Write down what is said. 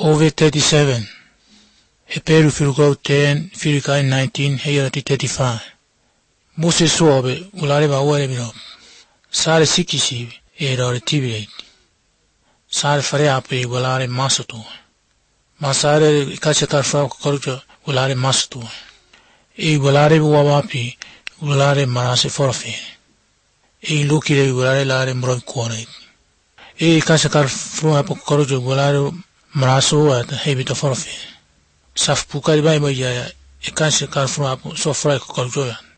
Ovid 37. Hebrew Filgo 10, Philippians 19, Hayati 35. Moses suobe, ulareba uarebino. Sare sikishi, erore tibirate. Sare fare ape, ulare masutu. Masare kachakar fra korujo, ulare masutu. Ulare uawapi, ulare marase forfe. Lukire ulare lare mroi kuore. Kachakar fra korujo, ulare maraso at hebito forfe. Saf pukari bai moya, kachakar fra so fra korujo.